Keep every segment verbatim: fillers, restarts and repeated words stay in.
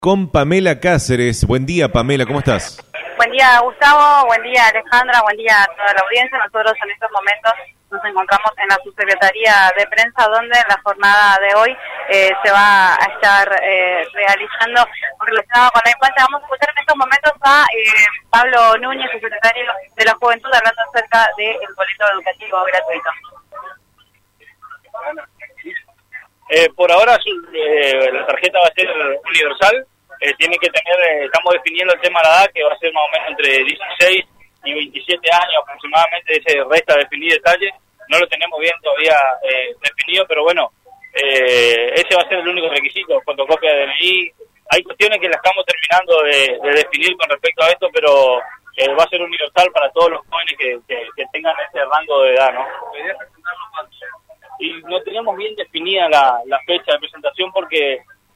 con Pamela Cáceres. Buen día, Pamela, ¿cómo estás? Buen día, Gustavo. Buen día, Alejandra. Buen día a toda la audiencia. Nosotros en estos momentos nos encontramos en la Subsecretaría de Prensa, donde la jornada de hoy eh, se va a estar eh, realizando relacionado con la infancia. Vamos a escuchar en estos momentos a eh, Pablo Núñez, subsecretario de la Juventud, hablando acerca del boleto educativo gratuito. Eh, por ahora eh, la tarjeta va a ser universal, eh, tiene que tener, eh, estamos definiendo el tema de la edad, que va a ser más o menos entre dieciséis y veintisiete años aproximadamente, ese resta definir detalle, no lo tenemos bien todavía eh, definido, pero bueno, eh, ese va a ser el único requisito, fotocopia de D N I, hay cuestiones que la estamos terminando de, de definir con respecto a esto, pero eh, va a ser universal para todos los jóvenes que, que, que tengan ese rango de edad, ¿no? Y no tenemos bien definida la, la fecha de presentación porque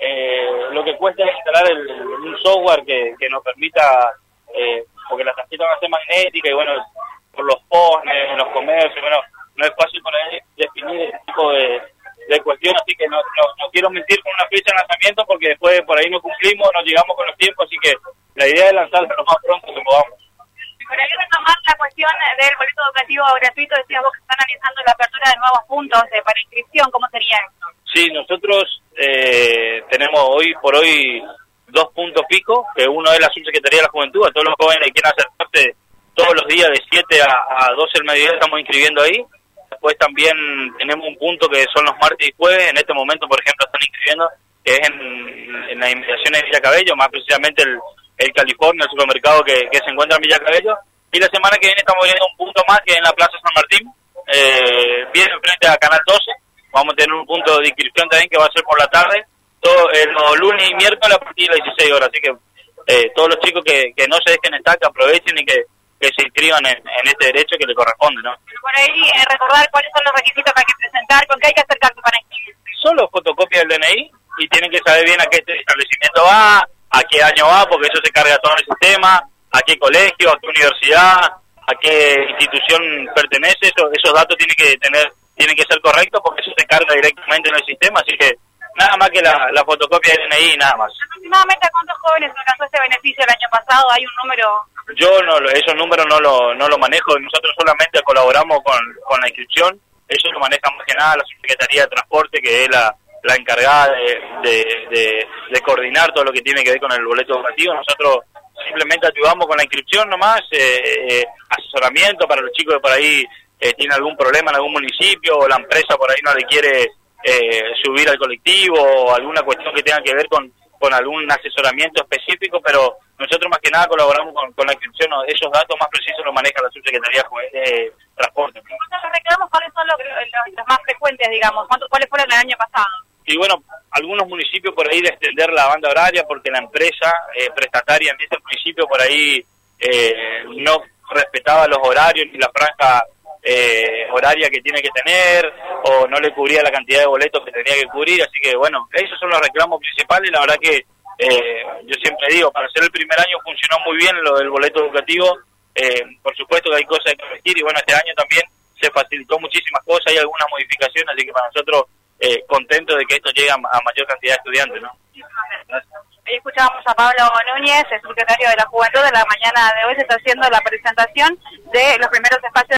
eh, lo que cuesta es instalar el, un software que, que nos permita, eh, porque las tarjetas van a ser magnéticas y bueno, por los posts en los comercios, bueno, no es fácil poner, definir ese tipo de, de cuestiones, así que no, no, no quiero mentir con una fecha de lanzamiento porque después por ahí no cumplimos, no llegamos con los tiempos, así que la idea es lanzarlo lo más pronto que podamos. Para ir retomar la cuestión del boleto educativo gratuito, decías vos que están analizando la apertura de nuevos puntos eh, para inscripción, ¿cómo sería esto? Sí, nosotros eh, tenemos hoy por hoy dos puntos pico, que uno es la Subsecretaría de la Juventud, a todos los jóvenes que quieran hacer parte todos los días de siete a doce del mediodía estamos inscribiendo ahí. Después también tenemos un punto que son los martes y jueves, en este momento por ejemplo están inscribiendo, que es en, en las inmediaciones de Villa Cabello, más precisamente el el California, el supermercado que, que se encuentra en Villa Cabello, y la semana que viene estamos viendo un punto más que es en la Plaza San Martín, eh, bien enfrente a Canal doce, vamos a tener un punto de inscripción también que va a ser por la tarde, todo eh, los lunes y miércoles a partir de las dieciséis horas, así que eh, todos los chicos que, que no se dejen estar, que aprovechen y que, que se inscriban en, en este derecho que le corresponde, ¿no? Por ahí, eh, recordar cuáles son los requisitos que hay que presentar, con qué hay que acercarse para inscribirse. Solo fotocopia del D N I, y tienen que saber bien a qué establecimiento va, a qué año va, porque eso se carga todo en el sistema, a qué colegio, a qué universidad, a qué institución pertenece, eso, esos datos tienen que tener, tienen que ser correctos porque eso se carga directamente en el sistema, así que nada más que la, la fotocopia del D N I y nada más. ¿Aproximadamente a cuántos jóvenes alcanzó este beneficio el año pasado? ¿Hay un número? Yo no, esos números no lo, no lo manejo, nosotros solamente colaboramos con, con la inscripción, eso lo maneja más que nada la Subsecretaría de Transporte, que es la la encargada de, de, de, de coordinar todo lo que tiene que ver con el boleto educativo. Nosotros simplemente ayudamos con la inscripción nomás, eh, eh, asesoramiento para los chicos que por ahí eh, tienen algún problema en algún municipio, o la empresa por ahí no le quiere eh, subir al colectivo, o alguna cuestión que tenga que ver con, con algún asesoramiento específico, pero nosotros más que nada colaboramos con, con la inscripción, esos datos más precisos los maneja la Subsecretaría de Transporte. Los reclamos, ¿cuáles son los, los, los más frecuentes, digamos? ¿Cuáles fueron el año pasado? Y bueno, algunos municipios por ahí de extender la banda horaria porque la empresa eh, prestataria en ese municipio por ahí eh, no respetaba los horarios ni la franja eh, horaria que tiene que tener, o no le cubría la cantidad de boletos que tenía que cubrir, así que bueno, esos son los reclamos principales. La verdad que eh, yo siempre digo, para ser el primer año funcionó muy bien lo del boleto educativo, eh, por supuesto que hay cosas que corregir y bueno, este año también se facilitó muchísimas cosas, hay algunas modificaciones, así que para nosotros Eh, contento de que esto llegue a, a mayor cantidad de estudiantes, ¿no? Hoy escuchábamos a Pablo Núñez, el secretario de la Juventud. De la mañana de hoy se está haciendo la presentación de los primeros espacios